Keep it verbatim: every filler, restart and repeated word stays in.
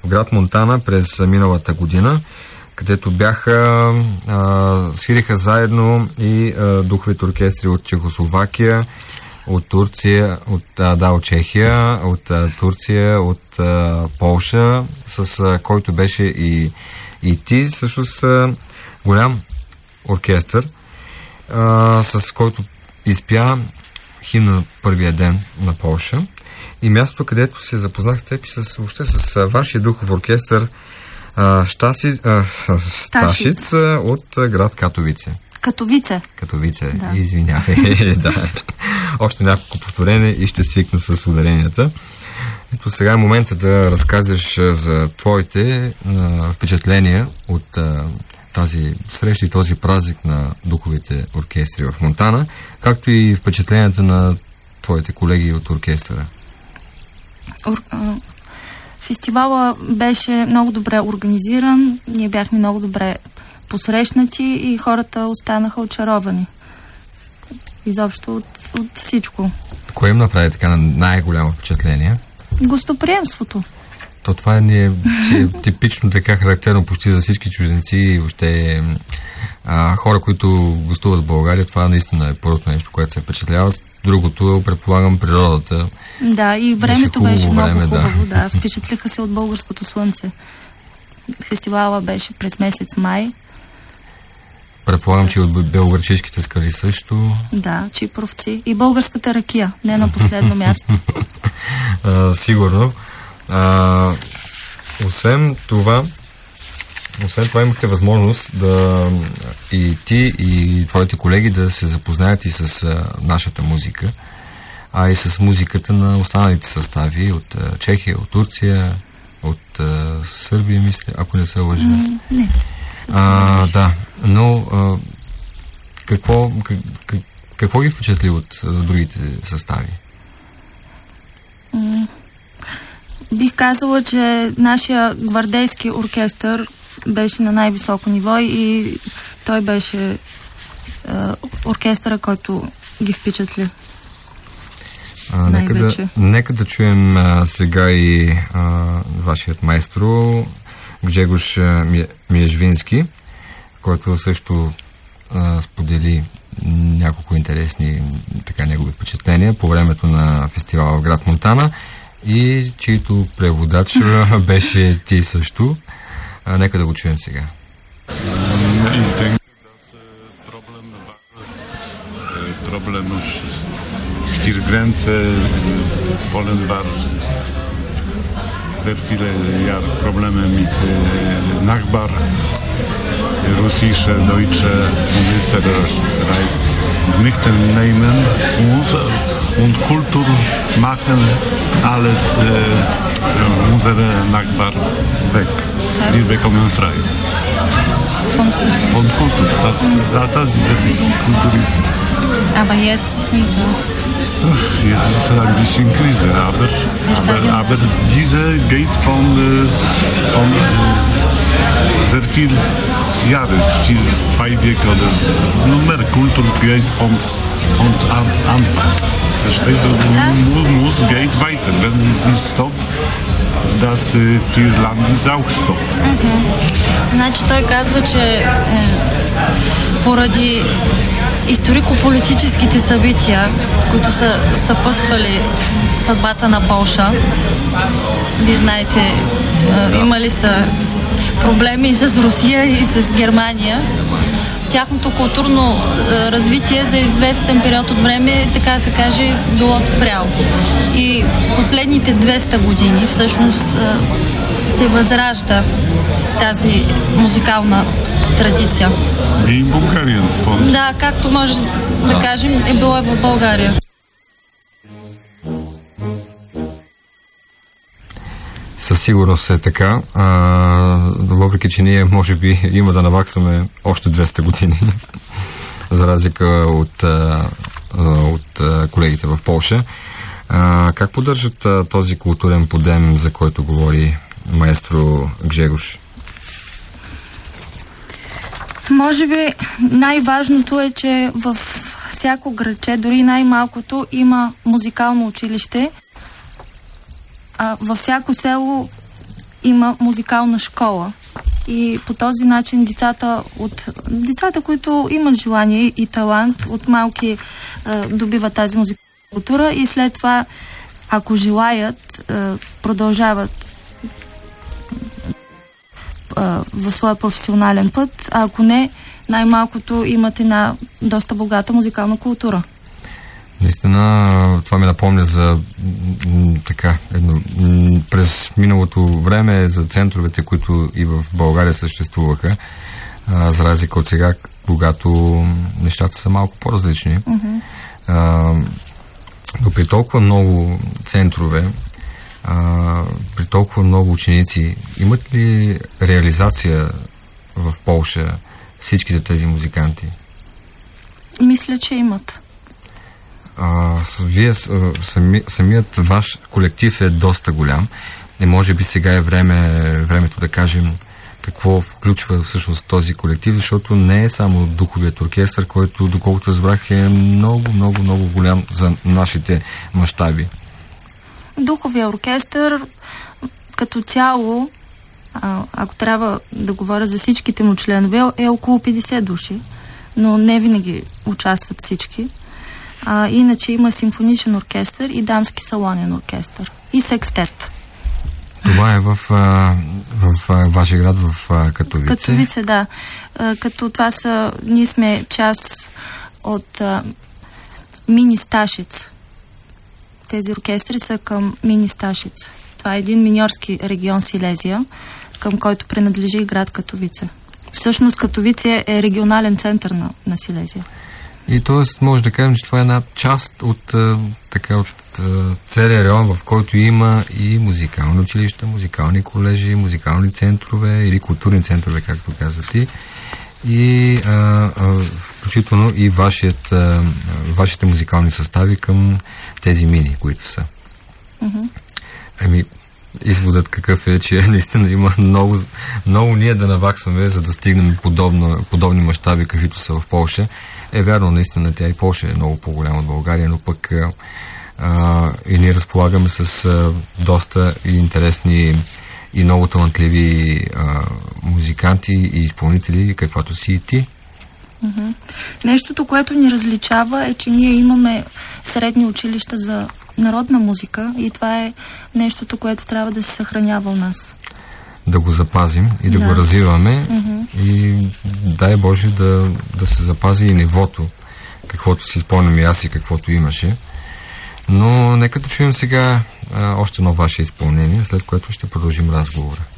град Монтана през миналата година, където бяха, а, свириха заедно и а, духовите оркестри от Чехословакия, от Турция, от, а, да, от Чехия, от а, Турция, от а, Полша, с а, който беше и, и ти, също с голям оркестър, а, с който изпя химна първия ден на Полша. И мястото, където се запознах с теб и с, въобще с а, вашия духов оркестър а, Штаси, а, Сташиц а, от а, град Катовице. Катовице. Катовице, да. Извинявай. Да. Още няколко повторения и ще свикна с ударенията. Ето сега е момента да разказваш за твоите а, впечатления от а, тази среща и този празник на духовите оркестри в Монтана, както и впечатленията на твоите колеги от оркестъра. Ор, а, фестивала беше много добре организиран, ние бяхме много добре посрещнати и хората останаха очаровани. Изобщо от, от всичко. Кое им направи така на най-голямо впечатление? Гостоприемството. То това е, си е типично така характерно почти за всички чужденци и въобще а, хора, които гостуват в България. Това наистина е първото нещо, което се впечатлява. Другото, предполагам, природата. Да, и времето беше, беше много време, хубаво. Да. Да. Впечатлиха се от българското слънце. Фестивала беше през месец май. Предполагам, че от белоградчишките скали също. Да, чипровци. И българската ракия, не на последно място. а, сигурно. А, освен това, освен това имахте възможност да и ти, и твоите колеги да се запознаят и с а, нашата музика, а и с музиката на останалите състави от а, Чехия, от Турция, от а, Сърбия, мисля, ако не се лъжа. Mm, не. А, да, но а, какво, как, какво ги впечатли от а, другите състави? Mm. Бих казала, че нашия гвардейски оркестър беше на най-високо ниво и той беше а, оркестъра, който ги впечатли. А, нека, да, нека да чуем а, сега и а, вашият майстро Гжегош Миежвински, който също а, сподели няколко интересни така негови впечатления по времето на фестивала в град Монтана и чийто преводач беше ти също. А, нека да го чуем сега. Problem już Stirgrence, Polenbar, sehr viele Jahre Probleme mit Nachbar, russische, deutsche und Österreich nicht nehmen uns und Kultur machen alles äh, unsere Nachbar weg. Wir bekommen frei. Von Kultur. Von Kultur. Das, das ist Kultur ist. Aber jetzt ist nicht so. Jetzt ist ein bisschen Krise, aber, aber, aber diese geht von, von sehr viel Jahren, zwei Wege oder nur mehr Kultur geht von, von Anfang. Verstehst du? Muss, muss geht weiter. Wenn es stoppt, das für Land ist auch stoppt. Mm-hmm. Значи той казва, че е, поради историко-политическите събития, които са съпъствали съдбата на Полша. Вие знаете, е, имали са проблеми и с Русия, и с Германия. Тяхното културно е, развитие за известен период от време, така да се каже, било спряло. И последните двеста години всъщност е, се възражда тази музикална традиция. И в България. Да, както може да кажем, е било в България. Със сигурност е така. А, въпреки, че ние може би има да наваксаме още двеста години, за разлика от, а, от а, колегите в Полша. А, как поддържат а, този културен подем, за който говори маестро Гжегош? Може би най-важното е, че в всяко градче, дори най-малкото, има музикално училище. А във всяко село има музикална школа. И по този начин децата, от, децата, които имат желание и талант, от малки е, добиват тази музикална култура и след това, ако желаят, е, продължават е, в своя професионален път, а ако не, най-малкото имат една доста богата музикална култура. Наистина, това ми напомня за така, едно, през миналото време за центровете, които и в България съществуваха, а, за разлика от сега, когато нещата са малко по-различни. Uh-huh. А, но при толкова много центрове, а, при толкова много ученици, имат ли реализация в Полша всичките тези музиканти? Мисля, че имат. А, вие, сами, самият ваш колектив е доста голям. И може би сега е време, времето да кажем какво включва всъщност този колектив, защото не е само духовият оркестър, който, доколкото разбрах, е много, много, много голям за нашите мащаби. Духовият оркестър като цяло, а, ако трябва да говоря за всичките му членове, е около петдесет души, но не винаги участват всички. А, иначе има симфоничен оркестър и дамски салонен оркестър. И секстет. Това е в, в, в вашия град, в Катовице. Катовице, да. А, като това са... Ние сме част от а, Мини Сташиц. Тези оркестри са към Мини Сташиц. Това е един миньорски регион Силезия, към който принадлежи град Катовице. Всъщност Катовице е регионален център на, на Силезия. И т.е. може да кажем, че това е една част от, така, от целия район, в който има и музикални училища, музикални колежи, музикални центрове или културни центрове, както каза ти. И а, а, включително и вашият, а, вашите музикални състави към тези мини, които са. Mm-hmm. Ами, изводът какъв е, че наистина има много, много ние да наваксваме, за да стигнем подобно, подобни мащаби, каквито са в Полша. Е вярно, наистина, тя и Полша е много по-голяма от България, но пък а, и ние разполагаме с а, доста и интересни и много талантливи а, музиканти и изпълнители, каквато си и ти. Mm-hmm. Нещото, което ни различава, е, че ние имаме средни училища за народна музика и това е нещото, което трябва да се съхранява у нас. Да го запазим и да, да. го развиваме mm-hmm. и дай Боже да, да се запази и нивото, каквото си спомням и аз и каквото имаше. Но нека да чуем сега а, още едно ваше изпълнение, след което ще продължим разговора.